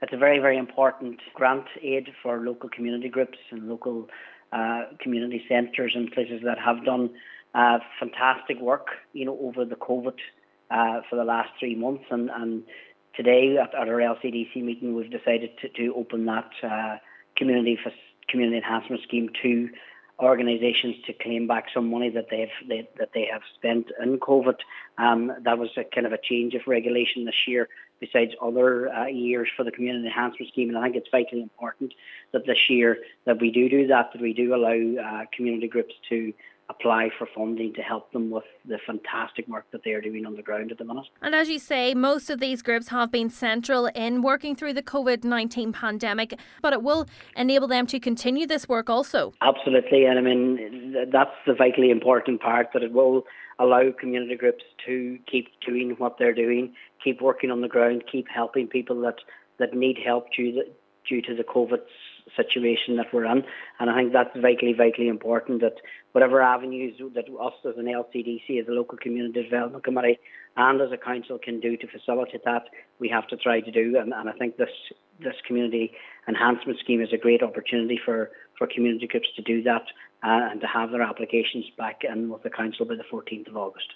It's a very, very important grant aid for local community groups and local community centres and places that have done fantastic work, over the COVID for the last 3 months. And today at our LCDC meeting, we've decided to open that community enhancement scheme to organisations to claim back some money that they have spent in COVID. That was a kind of a change of regulation this year, besides other years for the community enhancement scheme. And I think it's vitally important that this year that we do that we do allow community groups to apply for funding to help them with the fantastic work that they are doing on the ground at the minute. And as you say, most of these groups have been central in working through the COVID-19 pandemic, but it will enable them to continue this work also. Absolutely, and I mean, that's the vitally important part, that it will allow community groups to keep doing what they're doing, keep working on the ground, keep helping people that need help due to the COVID situation that we're in. And I think that's vitally important, that whatever avenues that us as an LCDC, as a local community development committee, and as a council can do to facilitate that, we have to try to do. And I think this community enhancement scheme is a great opportunity for community groups to do that and to have their applications back in with the council by the 14th of August.